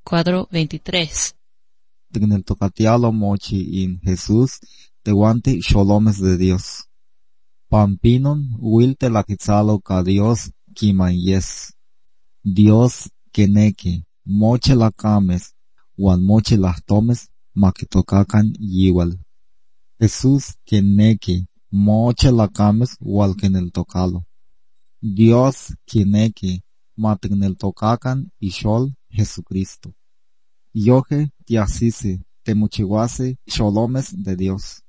Cuadro 23. Tecneltocatialo mochi in Jesús, tehuanti xolomes de Dios. Pampinon huilte laquitzalo ca Dios quiman yes. Dios queneque, moche lacames, huan moche lastomes, maquitocacan yiwal. Jesús queneque, moche lacames, hual queneltocalo. Dios queneque, matecneltocacan ixol Jesucristo. Yoje tiasisi, temuchihuasi xolomes de Dios.